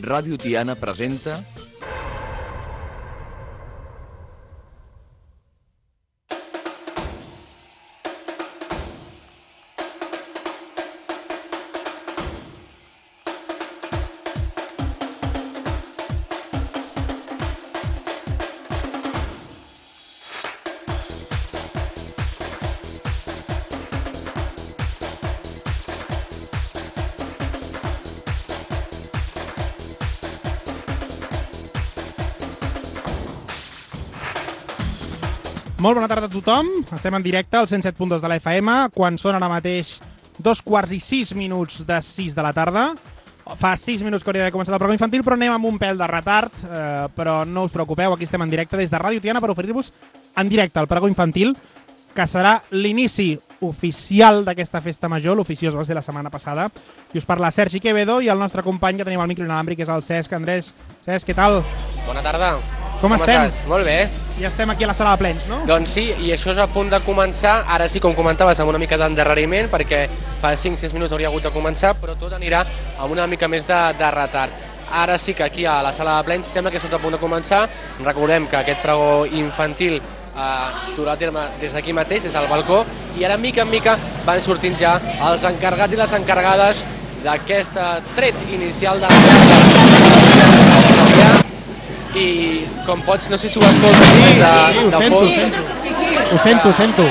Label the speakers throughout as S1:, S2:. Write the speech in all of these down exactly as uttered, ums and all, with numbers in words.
S1: Ràdio Tiana presenta...
S2: Molt bona tarda a tothom, estem en directe al cent set punt dos de la F M, quan són ara mateix dos quarts i sis minuts de sis de la tarda. Fa sis minuts que hauria d'haver començat el programa infantil, però anem amb un pèl de retard, eh, però no us preocupeu, aquí estem en directe des de Ràdio Tiana per oferir-vos en directe el pregó infantil, que serà l'inici oficial d'aquesta festa major, l'oficiós va ser la setmana passada, i us parla Sergi Quevedo i el nostre company que tenim al micro inalàmbric, que és el Cesc. Andrés, Cesc, què tal?
S3: Bona tarda.
S2: Com, Com estem? Estàs?
S3: Molt bé.
S2: Ja estem aquí a la sala de plens, no?
S3: Doncs sí, i això és a punt de començar. Ara sí, com comentaves, amb una mica d'endarreriment, perquè fa cinc sis minuts hauria hagut de començar, però tot anirà amb una mica més de, de retard. Ara sí que aquí a la sala de plens sembla que és tot a punt de començar. Recordem que aquest pregó infantil eh, es durà a terme des d'aquí mateix, des del balcó, i ara mica en mica van sortint ja els encarregats i les encarregades d'aquest tret inicial de la... I com pots, no sé si ho escoltes,
S2: sí,
S3: de,
S2: sí, ho
S3: de
S2: sento,
S3: fons.
S2: ho sento, ho sento, ho sento.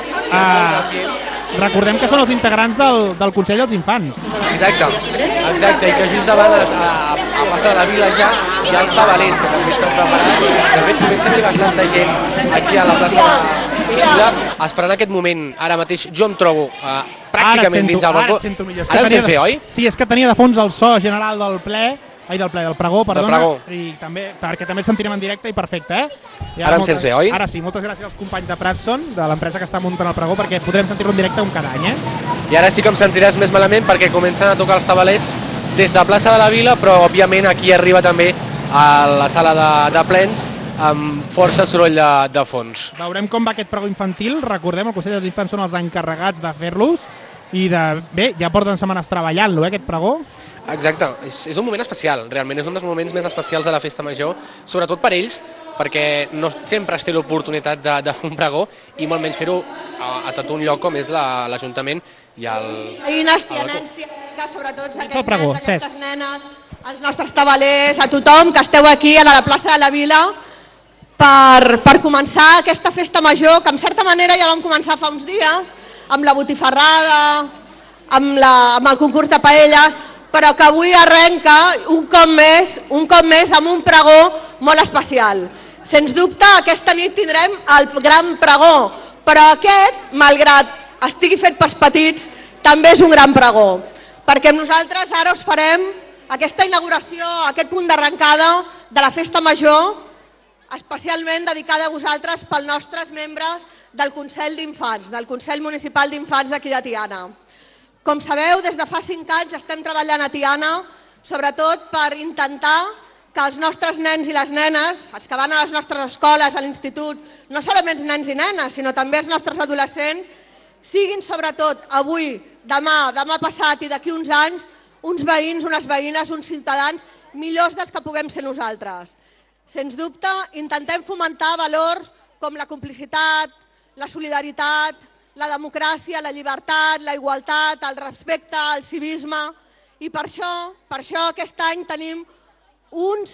S2: Uh, recordem que són els integrants del, del Consell dels Infants.
S3: Exacte, exacte, i que just davant a, a, a plaça de la Vila ja hi ha els tabalers, que també estan preparats. De fet, comença a haver bastanta gent aquí a la plaça de la Vila, esperant aquest moment. Ara mateix jo em trobo uh, pràcticament
S2: sento,
S3: dins el balcó.
S2: Ara et sento millor.
S3: Ara em sents bé, oi?
S2: Sí, és que tenia de fons el so general del ple, ai, del ple, del pregó, perdona,
S3: pregó.
S2: I també, perquè també el sentirem en directe i perfecte, eh? I
S3: ara em
S2: moltes,
S3: sents bé, oi?
S2: Ara sí, moltes gràcies als companys de Pratson, de l'empresa que està muntant el pregó, perquè podrem sentir-lo en directe un cada any, eh?
S3: I ara sí que em sentiràs més malament perquè comencen a tocar els tabalers des de plaça de la Vila, però òbviament aquí arriba també a la sala de, de plens amb força soroll de, de fons.
S2: Veurem com va aquest pregó infantil, recordem, el Consell dels Infants són els encarregats de fer-los, i de, bé, ja porten setmanes treballant-lo, eh, aquest pregó.
S3: Exacte, és, és un moment especial, realment és un dels moments més especials de la festa major, sobretot per ells, perquè no sempre es té l'oportunitat de, de fer un pregó i molt menys fer-ho a, a tot un lloc com és l'Ajuntament i el...
S4: Veïnes, tianens, tianques, sobretot aquests
S2: el pregó,
S4: nens, aquestes nenes, els nostres tabalers, a tothom que esteu aquí a la plaça de la Vila per, per començar aquesta festa major, que en certa manera ja vam començar fa uns dies, amb la botifarrada, amb, la, amb el concurs de paelles, però que avui arrenca un cop més, un cop més amb un pregó molt especial. Sens dubte, aquesta nit tindrem el gran pregó, però aquest, malgrat estigui fet pels petits, també és un gran pregó, perquè nosaltres ara us farem aquesta inauguració, aquest punt d'arrencada de la festa major, especialment dedicada a vosaltres pels nostres membres del Consell d'Infants, del Consell Municipal d'Infants d'aquí de Tiana. Com sabeu, des de fa cinc anys estem treballant a Tiana, sobretot per intentar que els nostres nens i les nenes, els que van a les nostres escoles, a l'institut, no solament nens i nenes, sinó també els nostres adolescents, siguin sobretot avui, demà, demà passat i d'aquí uns anys, uns veïns, unes veïnes, uns ciutadans millors dels que puguem ser nosaltres. Sens dubte, intentem fomentar valors com la complicitat, la solidaritat, la democràcia, la llibertat, la igualtat, el respecte, el civisme, i per això, per això aquest any tenim uns,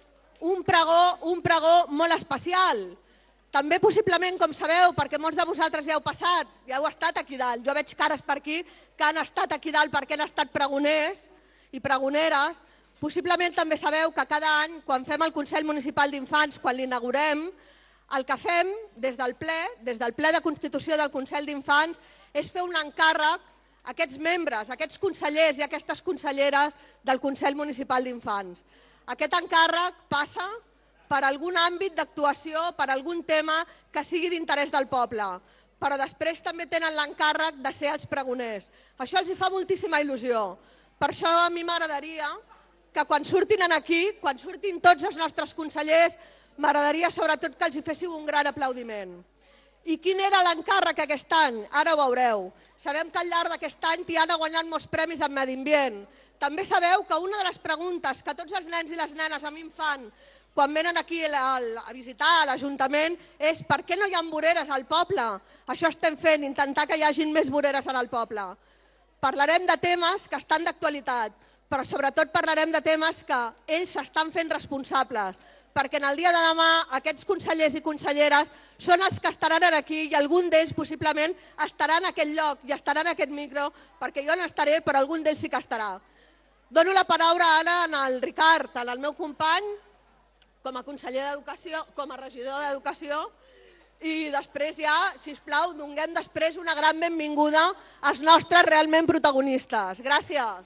S4: un, pregó, un pregó molt especial. També possiblement, com sabeu, perquè molts de vosaltres ja heu passat, ja heu estat aquí dalt, jo veig cares per aquí que han estat aquí dalt perquè han estat pregoners i pregoneres, possiblement també sabeu que cada any, quan fem el Consell Municipal d'Infants, quan l'inaugurem, el que fem des del ple, des del ple de constitució del Consell d'Infants, és fer un encàrrec a aquests membres, a aquests consellers i a aquestes conselleres del Consell Municipal d'Infants. Aquest encàrrec passa per algun àmbit d'actuació, per algun tema que sigui d'interès del poble, però després també tenen l'encàrrec de ser els pregoners. Això els hi fa moltíssima il·lusió. Per això a mi m'agradaria que quan surtin aquí, quan surtin tots els nostres consellers, m'agradaria sobretot que els hi féssiu un gran aplaudiment. I quin era l'encàrrec aquest any? Ara ho veureu. Sabem que al llarg d'aquest any Tiana ha guanyat molts premis en medi ambient. També sabeu que una de les preguntes que tots els nens i les nenes a mi em fan quan venen aquí a visitar l'Ajuntament és per què no hi ha voreres al poble? Això estem fent, intentar que hi hagin més voreres al poble. Parlarem de temes que estan d'actualitat, però sobretot parlarem de temes que ells s'estan fent responsables, perquè en el dia de demà aquests consellers i conselleres són els que estaran aquí i algun d'ells possiblement estarà en aquest lloc i estarà en aquest micro, perquè jo no estaré, però algun d'ells sí que estarà. Dono la paraula ara al Ricard, al meu company, com a conseller d'Educació, com a regidor d'Educació, i després ja, sisplau, donem després una gran benvinguda als nostres realment protagonistes. Gràcies.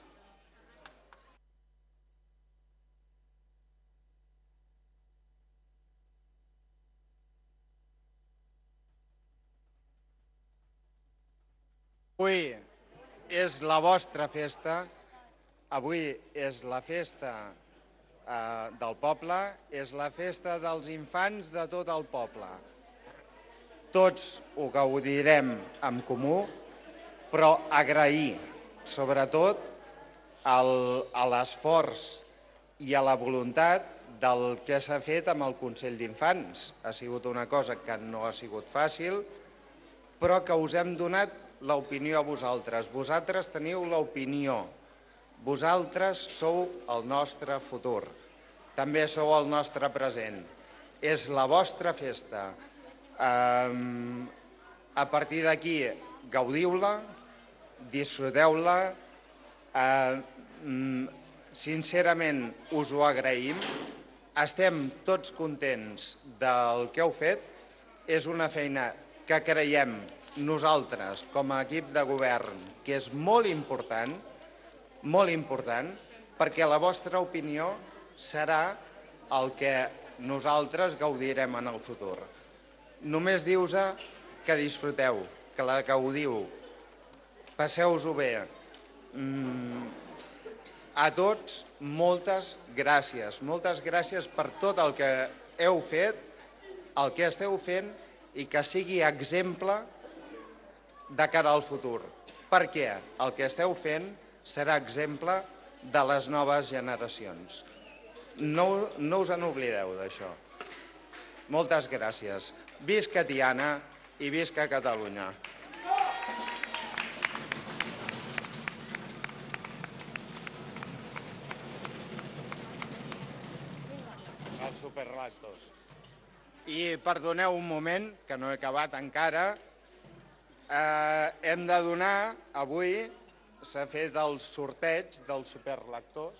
S1: Avui és la vostra festa, avui és la festa del poble, és la festa dels infants de tot el poble. Tots ho gaudirem en comú, però agrair, sobretot, a l'esforç i a la voluntat del que s'ha fet amb el Consell d'Infants. Ha sigut una cosa que no ha sigut fàcil, però que us hem donat l'opinió a vosaltres. Vosaltres teniu l'opinió. Vosaltres sou el nostre futur. També sou el nostre present. És la vostra festa. A partir d'aquí, gaudiu-la, disfruteu-la. Sincerament, us ho agraïm. Estem tots contents del que heu fet. És una feina que creiem nosaltres, com a equip de govern, que és molt important, molt important, perquè la vostra opinió serà el que nosaltres gaudirem en el futur. Només dius que disfruteu, que la gaudiu, passeu-vos-ho bé. A tots, moltes gràcies. Moltes gràcies per tot el que heu fet, el que esteu fent i que sigui exemple de cara al futur, perquè el que esteu fent serà exemple de les noves generacions. No, no us n'oblideu d'això. Moltes gràcies. Visca Tiana i visca Catalunya. Els superlactos. I perdoneu un moment, que no he acabat encara. Hem de donar, avui s'ha fet el sorteig dels superlactors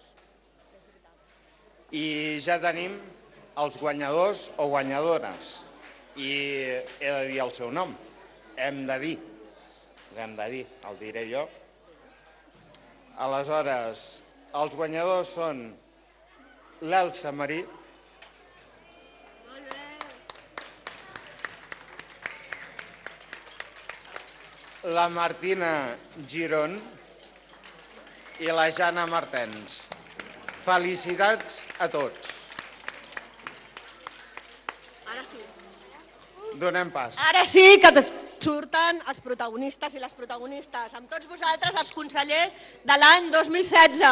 S1: i ja tenim els guanyadors o guanyadores i he de dir el seu nom, hem de dir, l'hem de dir, el diré jo. Aleshores, els guanyadors són l'Elsa Marí, la Martina Girón i la Jana Martens. Felicitats a tots.
S4: Ara sí.
S1: Donem pas.
S4: Ara sí que surten els protagonistes i les protagonistes. Amb tots vosaltres, els consellers de l'any dos mil setze.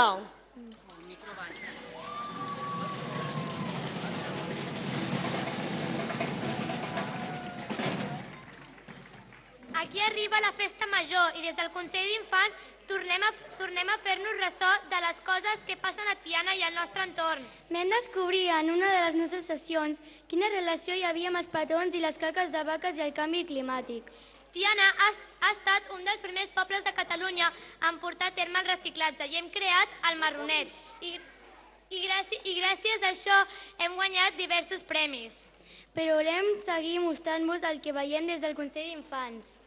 S5: Aquí arriba la festa major i des del Consell d'Infants tornem a, tornem a fer-nos ressò de les coses que passen a Tiana i al nostre entorn.
S6: Vam descobrir en una de les nostres sessions quina relació hi havia amb els petons i les caques de vaques i el canvi climàtic.
S5: Tiana ha, ha estat un dels primers pobles de Catalunya en portar a terme el reciclatge i hem creat el marronet. I, i, gràcies, I gràcies a això hem guanyat diversos premis.
S6: Però volem seguir mostrant-vos el que veiem des del Consell d'Infants.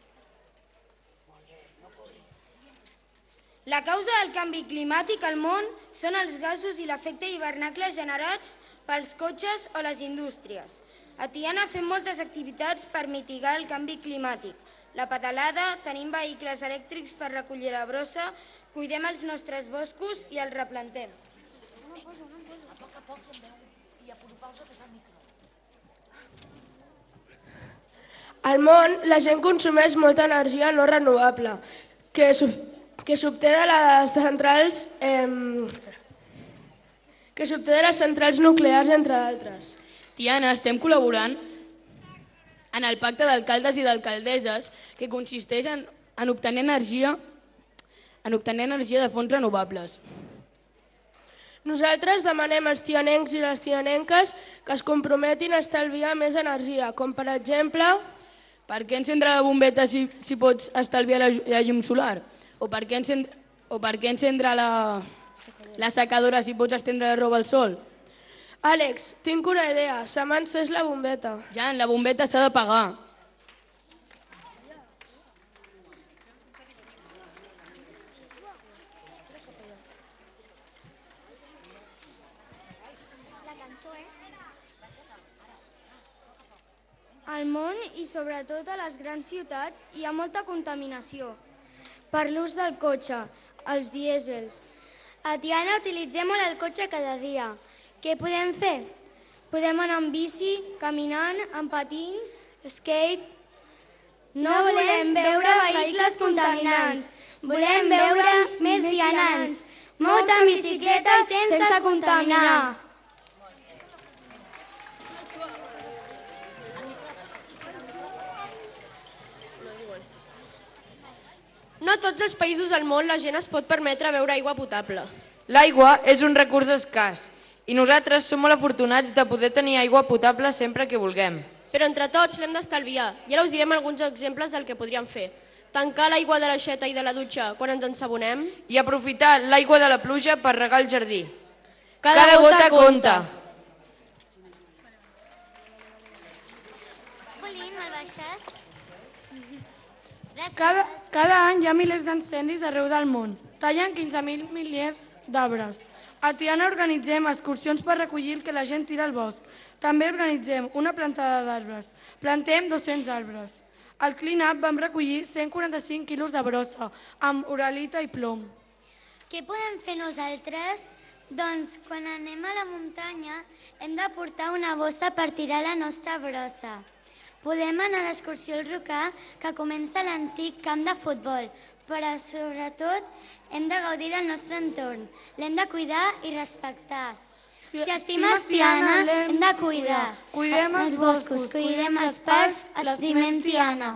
S7: La causa del canvi climàtic al món són els gasos i l'efecte hivernacle generats pels cotxes o les indústries. A Tiana fem moltes activitats per mitigar el canvi climàtic. La pedalada, tenim vehicles elèctrics per recollir la brossa, cuidem els nostres boscos i els replantem.
S8: Una cosa, una cosa. A poc a poc i a pausa que s'ha micro.
S9: Al món, la gent consumeix molta energia no renovable, que s'obté de les centrals eh, que s'obté de les centrals nuclears, entre d'altres.
S10: Tiana, estem col·laborant en el pacte d'alcaldes i d'alcaldesses que consisteix en, en obtenir energia en obtenir energia de fonts renovables.
S9: Nosaltres demanem als tianencs i les tianenques que es comprometin a estalviar més energia, com per exemple...
S10: Per què encendre la bombeta si, si pots estalviar la, la llum solar? O per què encendre, o per què encendre la, la secadora si pots estendre la roba al sol?
S9: Àlex, tinc una idea. Se m'ha encès la bombeta.
S10: Jan, la bombeta s'ha de pagar.
S6: Al món i sobretot a les grans ciutats hi ha molta contaminació per l'ús del cotxe, els dièsels.
S5: A Tiana utilitzem molt el cotxe cada dia. Què podem fer?
S6: Podem anar amb bici, caminant, amb patins,
S5: skate.
S6: No volem veure vehicles contaminants, volem veure més vianants. Molta bicicleta sense contaminar.
S11: No a tots els països del món la gent es pot permetre beure aigua potable.
S12: L'aigua és un recurs escàs i nosaltres som molt afortunats de poder tenir aigua potable sempre que vulguem.
S11: Però entre tots l'hem d'estalviar i ara us direm alguns exemples del que podríem fer. Tancar l'aigua de l'aixeta i de la dutxa quan ens ensabonem.
S12: I aprofitar l'aigua de la pluja per regar el jardí.
S11: Cada, Cada gota, gota compta.
S5: Polín, me'l baixes?
S13: Cada, cada any hi ha milers d'incendis arreu del món. Tallen quinze mil milers d'arbres. A Tiana organitzem excursions per recollir el que la gent tira al bosc. També organitzem una plantada d'arbres. Plantem dos-cents arbres. Al Clean Up vam recollir cent quaranta-cinc quilos de brossa, amb uralita i plom.
S5: Què podem fer nosaltres? Doncs quan anem a la muntanya hem de portar una bossa per tirar la nostra brossa. Podem anar a l'excursió al Rocà, que comença a l'antic camp de futbol, però sobretot hem de gaudir del nostre entorn. L'hem de cuidar i respectar. Si, si estimes Tiana, hem de cuidar.
S13: Cuidem els boscos,
S5: cuidem els parcs, estimem Tiana.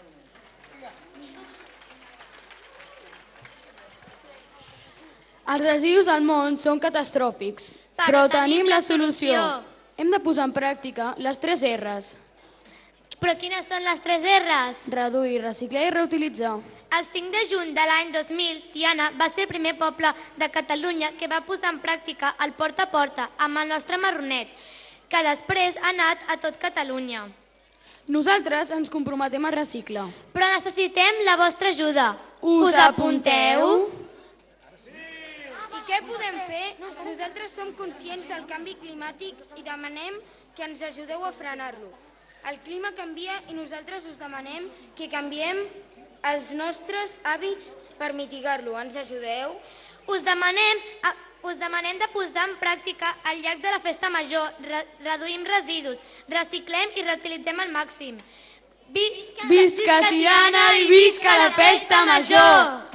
S10: Els residus al món són catastròfics, però tenim la solució. Hem de posar en pràctica les tres erres.
S5: Però quines són les tres erres?
S10: Reduir, reciclar i reutilitzar.
S5: El cinc de juny de l'any dos mil, Tiana va ser el primer poble de Catalunya que va posar en pràctica el porta a porta amb el nostre marronet, que després ha anat a tot Catalunya.
S10: Nosaltres ens comprometem a reciclar.
S5: Però necessitem la vostra ajuda.
S10: Us apunteu?
S7: I què podem fer? Nosaltres som conscients del canvi climàtic i demanem que ens ajudeu a frenar-lo. El clima canvia i nosaltres us demanem que canviem els nostres hàbits per mitigar-lo. Ens ajudeu?
S5: Us demanem, us demanem de posar en pràctica al llarg de la festa major. Re, reduïm residus, reciclem i reutilitzem al màxim.
S10: Visca, visca Tiana i visca la festa major!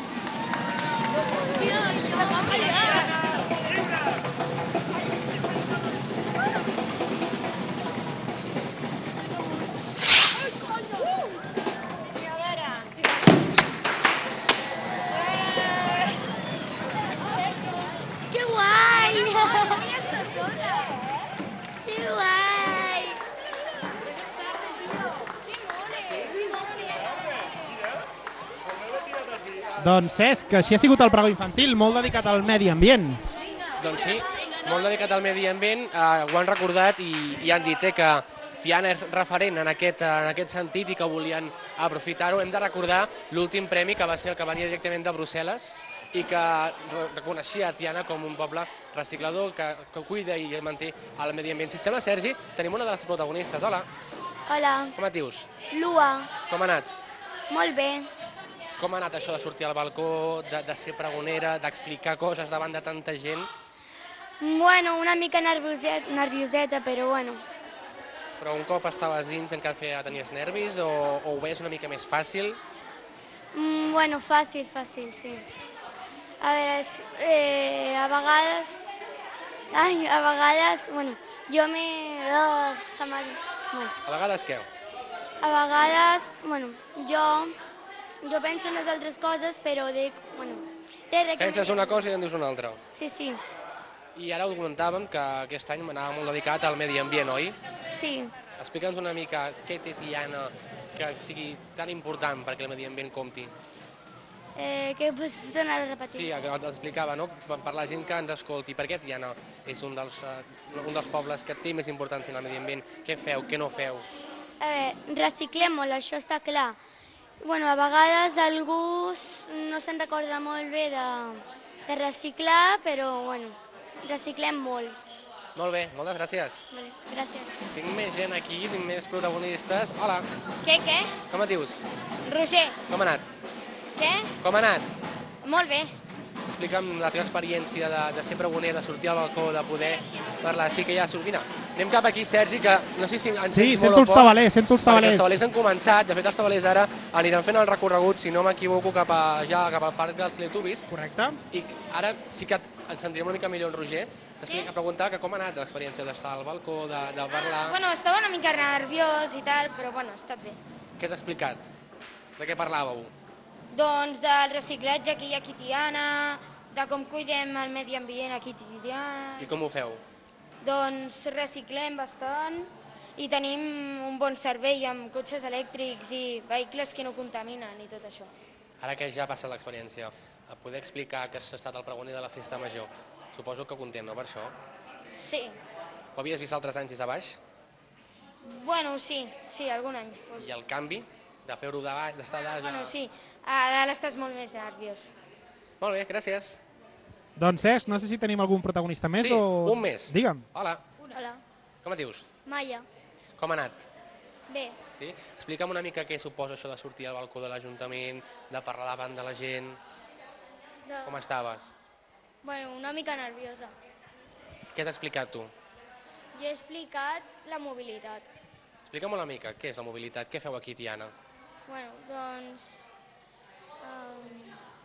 S2: Doncs Cesc, així ha sigut el pregó infantil, molt dedicat al medi ambient.
S3: Doncs sí, molt dedicat al medi ambient, eh, ho han recordat i, i han dit eh, que Tiana és referent en aquest, en aquest sentit i que volien aprofitar-ho. Hem de recordar l'últim premi que va ser el que venia directament de Brussel·les i que reconeixia Tiana com un poble reciclador que, que cuida i manté el medi ambient. Si et sembla, Sergi, tenim una de les protagonistes. Hola.
S6: Hola.
S3: Com et dius?
S6: Lua.
S3: Com ha anat?
S6: Molt bé.
S3: Com ha anat això de sortir al balcó, de, de ser pregonera, d'explicar coses davant de tanta gent?
S6: Bueno, una mica nervioset, nervioseta, però bueno.
S3: Però un cop estaves dins encara feia, tenies nervis o, o ho veies una mica més fàcil?
S6: Mm, bueno, fàcil, fàcil, sí. A veure, eh, a vegades... Ai, a vegades, bueno, jo me... Oh, se m'ha... Bueno.
S3: A vegades què?
S6: A vegades, bueno, jo, jo penso en les altres coses, però dic, bueno...
S3: Penses una cosa i en dius una altra.
S6: Sí, sí.
S3: I ara ho comentàvem que aquest any m'anava molt dedicat al medi ambient, oi?
S6: Sí.
S3: Explica'ns una mica què té Tiana que sigui tan important perquè el medi ambient compti.
S6: Eh, què pots tornar a repetir?
S3: Sí, que t'explicava, no? Per la gent que ens escolti, per què Tiana és un dels, uh, un dels pobles que té més importància en el medi ambient? Què feu, què no feu?
S6: A veure, reciclem molt, això està clar. Bueno, a vegades algú no se'n recorda molt bé de, de reciclar, però bueno, reciclem molt.
S3: Molt bé, moltes gràcies.
S6: Vale, gràcies.
S3: Tinc més gent aquí, tinc més protagonistes. Hola.
S7: Què, què?
S3: Com et dius?
S7: Roger.
S3: Com ha anat?
S7: Què?
S3: Com ha anat?
S7: Molt bé.
S3: Explica'm la teva experiència de, de ser pregoner, de sortir al balcó, de poder parlar. Sí que ja surt. Mira, anem cap aquí, Sergi, que no sé si ens
S2: sí,
S3: sents molt o poc. Sí,
S2: sento els tabalers, sento els tabalers.
S3: Perquè els tabalers han començat. De fet, els tabalers ara aniran fent el recorregut, si no m'equivoco, cap a, ja cap al parc dels Teletubbies.
S2: Correcte.
S3: I ara sí que ens sentirem una mica millor en Roger. T'explica, preguntar que com ha anat l'experiència d'estar al balcó, de, de parlar...
S7: Uh, bueno, estava una mica nerviós i tal, però bueno, ha estat bé.
S3: Què t'ha explicat? De què parlàveu?
S7: Doncs del reciclatge aquí a Tiana, de com cuidem el medi ambient aquí a Tiana...
S3: I com ho feu?
S7: Doncs reciclem bastant i tenim un bon servei amb cotxes elèctrics i vehicles que no contaminen i tot això.
S3: Ara que ja ha passat l'experiència, poder explicar que has estat el pregoner de la festa major, suposo que content, no, per això?
S7: Sí.
S3: Ho havies vist altres anys des de baix?
S7: Bueno, sí, sí, algun any.
S3: I el canvi de fer-ho d'estar dalt?
S7: Bueno, sí, a dalt estàs molt més nerviós.
S3: Molt bé, gràcies.
S2: Doncs Cesc, no sé si tenim algun protagonista més
S3: sí,
S2: o...
S3: Sí, un més.
S2: Digue'm.
S3: Hola.
S6: Hola.
S3: Com et dius?
S6: Maia.
S3: Com ha anat?
S6: Bé.
S3: Sí? Explica'm una mica què suposa això de sortir al balcó de l'Ajuntament, de parlar davant de la gent.
S6: De...
S3: Com estaves?
S6: Bueno, una mica nerviosa.
S3: Què t'ha explicat tu?
S6: Jo he explicat la mobilitat.
S3: Explica'm una mica, què és la mobilitat? Què feu aquí, Tiana?
S6: Bueno, doncs... Um,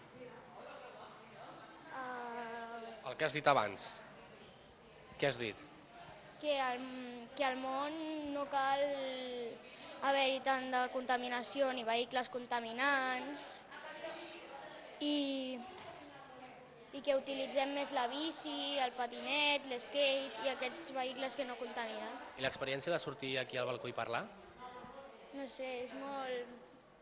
S6: uh,
S3: El que has dit abans. Què has dit?
S6: Que al, que al món no cal haver-hi tant de contaminació ni vehicles contaminants i, i que utilitzem més la bici, el patinet, l'skate i aquests vehicles que no contaminen.
S3: I l'experiència de sortir aquí al balcó i parlar?
S6: No sé, és molt...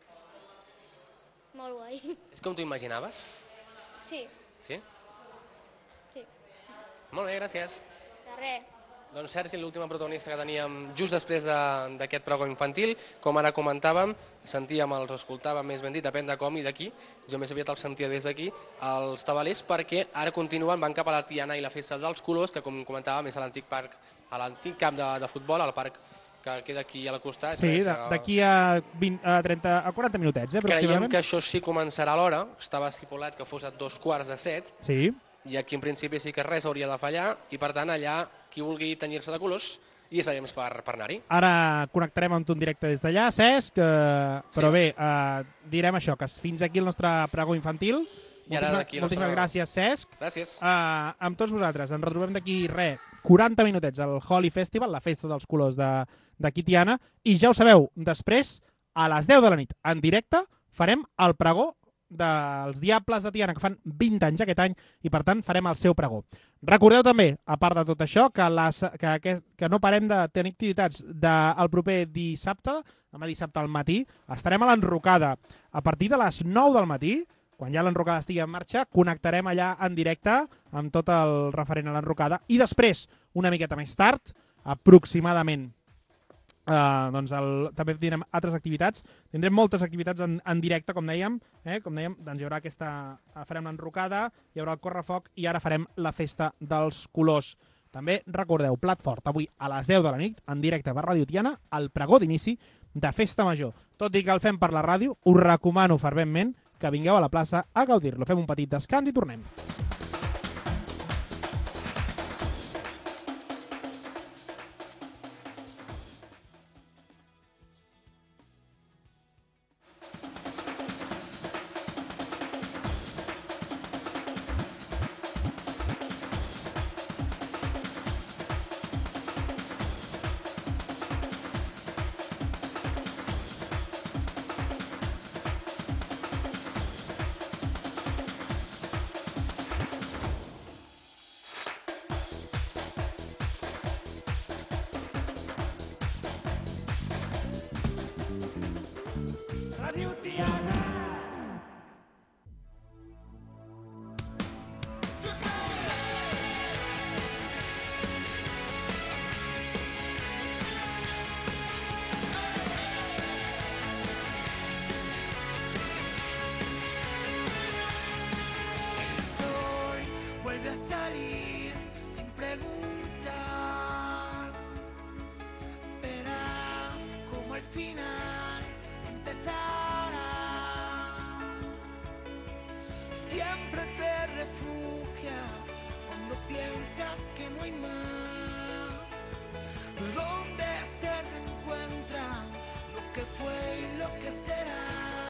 S6: molt guai.
S3: És com t'ho imaginaves?
S6: Sí.
S3: Sí?
S6: Sí.
S3: Molt bé, gràcies.
S6: De res.
S3: Doncs Sergi, l'última protagonista que teníem just després d'aquest pregó infantil, com ara comentàvem, sentíem, els escoltàvem, més ben dit, depèn de com i d'aquí, jo més aviat els sentia des d'aquí, els tabalers, perquè ara continuen, van cap a la Tiana i la festa dels colors, que com comentàvem és a l'antic parc, a l'antic camp de, de futbol, al parc que queda aquí al costat.
S2: Sí, d'aquí a, a, trenta, a quaranta minutets, eh, aproximadament.
S3: Creiem que això sí començarà a l'hora, estava estipulat que fos a dos quarts de set,
S2: sí. I
S3: aquí en principi sí que res hauria de fallar, i per tant allà qui vulgui tenyir-se de colors i serem per, per anar-hi.
S2: Ara connectarem amb tu en directe des d'allà, Cesc, eh, però sí. bé, eh, direm això, que fins aquí el nostre pregó infantil.
S3: I ara
S2: moltíssimes moltíssimes nostre... gràcies, Cesc.
S3: Gràcies.
S2: Eh, amb tots vosaltres, ens retrobem d'aquí, res, quaranta minutets al Holi Festival, la festa dels colors de, de Tiana, i ja ho sabeu, després, a les deu de la nit, en directe, farem el pregó dels Diables de Tiana, que fan vint anys aquest any, i per tant farem el seu pregó. Recordeu també, a part de tot això, que, les, que, aquest, que no parem de tenir activitats del proper dissabte, demà dissabte al matí, estarem a l'enrocada a partir de les nou del matí. Quan ja l'enrocada estigui en marxa, connectarem allà en directe amb tot el referent a l'enrocada, i després, una miqueta més tard, aproximadament, Uh, doncs el, també tindrem altres activitats, tindrem moltes activitats en, en directe, com dèiem, eh? com dèiem, doncs hi haurà aquesta, farem l'enrocada, hi haurà el correfoc i ara farem la festa dels colors. També recordeu, plat fort, avui a les deu de la nit, en directe per Ràdio Tiana, el pregó d'inici de Festa Major. Tot i que el fem per la ràdio, us recomano ferventment que vingueu a la plaça a gaudir-lo. Fem un petit descans i tornem.
S14: Radio Tiana.
S15: Salir sin preguntar, verás como al final empezará. Siempre te refugias cuando piensas que no hay más.